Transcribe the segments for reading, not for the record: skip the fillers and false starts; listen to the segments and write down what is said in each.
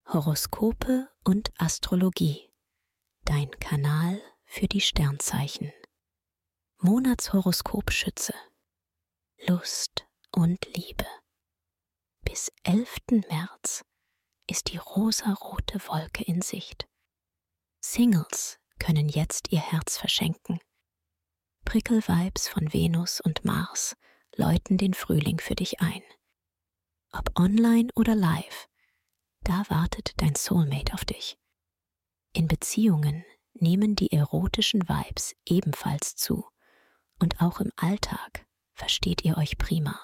Horoskope und Astrologie. Dein Kanal für die Sternzeichen. Monatshoroskop Schütze. Lust und Liebe. Bis 11. März ist die rosarote Wolke in Sicht. Singles können jetzt ihr Herz verschenken. Prickelvibes von Venus und Mars läuten den Frühling für dich ein. Ob online oder live, da wartet dein Soulmate auf dich. In Beziehungen nehmen die erotischen Vibes ebenfalls zu und auch im Alltag versteht ihr euch prima.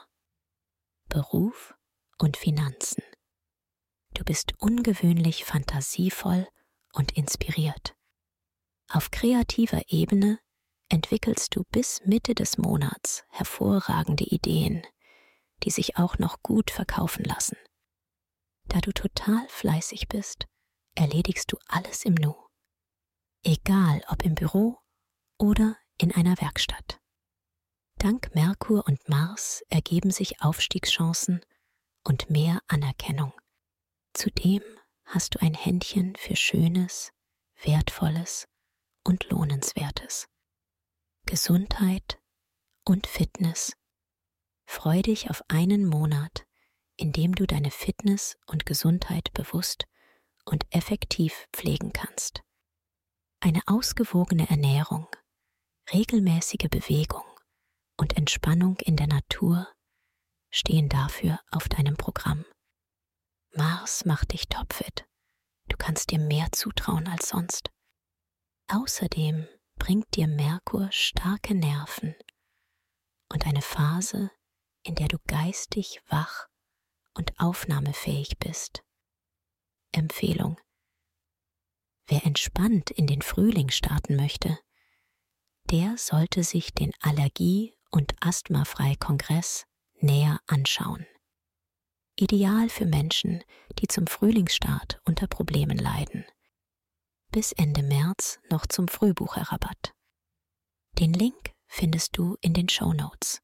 Beruf und Finanzen. Du bist ungewöhnlich fantasievoll und inspiriert. Auf kreativer Ebene entwickelst du bis Mitte des Monats hervorragende Ideen, die sich auch noch gut verkaufen lassen. Da du total fleißig bist, erledigst du alles im Nu. Egal ob im Büro oder in einer Werkstatt. Dank Merkur und Mars ergeben sich Aufstiegschancen und mehr Anerkennung. Zudem hast du ein Händchen für Schönes, Wertvolles und Lohnenswertes. Gesundheit und Fitness. Freu dich auf einen Monat, in dem du deine Fitness und Gesundheit bewusst und effektiv pflegen kannst. Eine ausgewogene Ernährung, regelmäßige Bewegung und Entspannung in der Natur stehen dafür auf deinem Programm. Mars macht dich topfit. Du kannst dir mehr zutrauen als sonst. Außerdem bringt dir Merkur starke Nerven und eine Phase, in der du geistig wach und aufnahmefähig bist. Empfehlung: Wer entspannt in den Frühling starten möchte, der sollte sich den Allergie- und Asthmafrei-Kongress näher anschauen. Ideal für Menschen, die zum Frühlingsstart unter Problemen leiden. Bis Ende März noch zum Frühbucherrabatt. Den Link findest du in den Shownotes.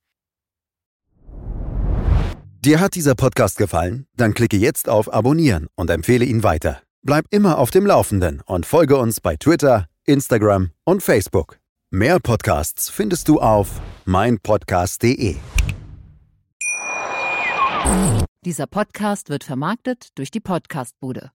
Dir hat dieser Podcast gefallen? Dann klicke jetzt auf Abonnieren und empfehle ihn weiter. Bleib immer auf dem Laufenden und folge uns bei Twitter, Instagram und Facebook. Mehr Podcasts findest du auf meinpodcast.de. Dieser Podcast wird vermarktet durch die Podcast-Bude.